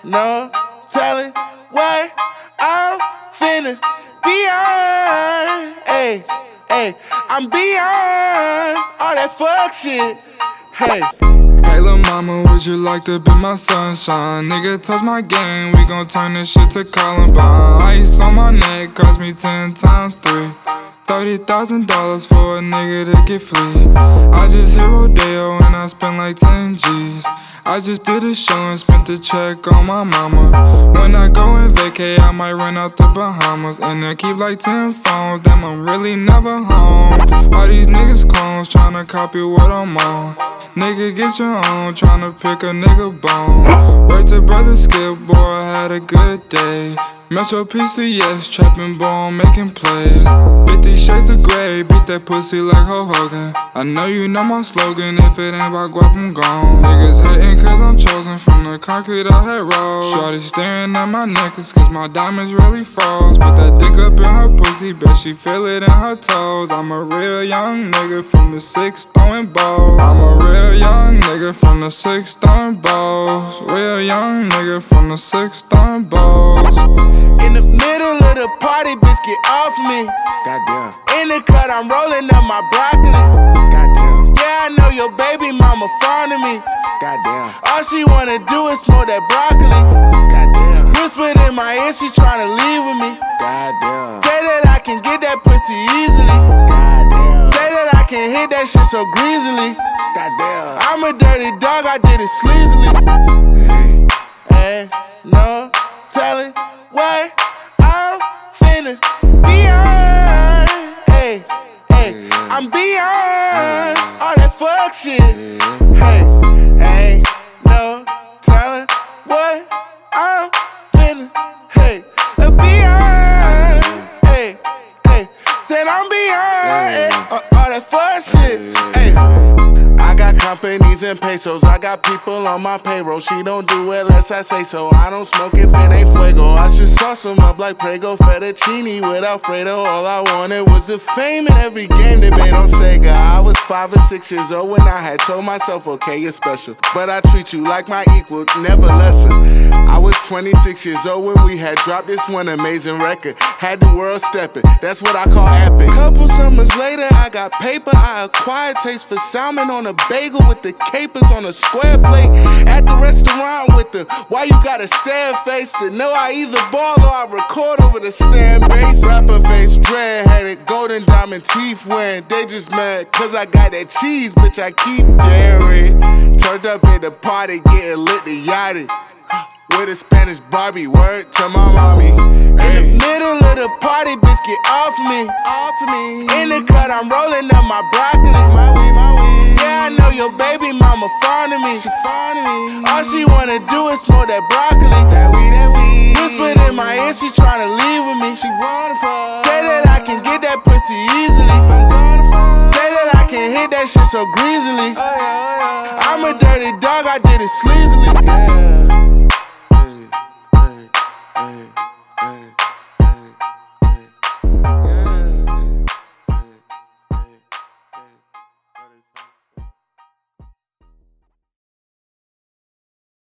no telling what I'm finna beyond. Hey, hey, I'm beyond all that fuck shit. Hey. Hey lil' mama, would you like to be my sunshine? Nigga, touch my game, we gon' turn this shit to Columbine. Ice on my neck cost me 10 times 3. $30,000 for a nigga to get free. I just hit Rodeo and I spent like 10 G's. I just did a show and spent the check on my mama. When I go and vacay, I might run out the Bahamas. And I keep like 10 phones, damn I'm really never home. All these niggas clones tryna copy what I'm on. Nigga get your own, tryna pick a nigga bone. Word to brother Skip, boy I had a good day. Metro PCS, trapping ball, making plays. 50 shades of gray, beat that pussy like Hulk Hogan. I know you know my slogan, if it ain't about guap, I'm gone. Niggas hating cause I'm chosen from the concrete I had rolled. Shorty staring at my necklace cause my diamonds really froze. Put that dick up in her pussy, bet she feel it in her toes. I'm a real young nigga from the 6 throwing balls. I'm a real young nigga from the 6 throwing balls. Real young nigga from the 6 throwing balls. In the middle of the party, bitch, get off me. Goddamn. In the cut, I'm rolling up my broccoli. Goddamn. Yeah, I know your baby mama fond of me. Goddamn. All she wanna do is smoke that broccoli. Goddamn. Whispered in my ear, she tryna leave with me. Goddamn. Say that I can get that pussy easily. Goddamn. Say that I can hit that shit so greasily. Goddamn. I'm a dirty dog, I did it sleazily. Hey, hey, no telling what I'm finna beyond. Hey, hey, I'm beyond all that fuck shit. Hey, hey, no telling what I'm finna. Hey, beyond. Hey, hey, said I'm beyond all that fuck shit. Hey. I got companies and pesos, I got people on my payroll. She don't do it unless I say so. I don't smoke if it ain't fuego. I should sauce them up like Prego fettuccine with Alfredo. All I wanted was the fame in every game they made on Sega. I was 5 or 6 years old when I had told myself, okay, you're special, but I treat you like my equal, never lesser. I was 26 years old when we had dropped this one amazing record. Had the world stepping, that's what I call epic. Couple summers later, I got paper. I acquired taste for salmon on a bagel with the capers on a square plate. At the restaurant with the why you gotta stare face to know I either ball or I record over the stand bass. Rapper face, dread headed, golden diamond teeth wearing. They just mad cause I got that cheese, bitch, I keep daring. Turned up at the party, getting lit to yachty. With a Spanish Barbie, word to my mommy. In the middle of the party, bitch, get off me. Off me. In the cut, I'm rolling up my broccoli. My weed, my weed. Yeah, I know your baby mama fond of me. She fond of me. All she wanna do is smoke that broccoli. That weed, that weed. Whispered in my ear, she tryna leave with me. She wanna fuck. Say that I can get that pussy easily. I'm gonna fuck. Say that I can hit that shit so greasily. Oh, yeah, oh, yeah. I'm a dirty dog, I did it sleazily. Yeah.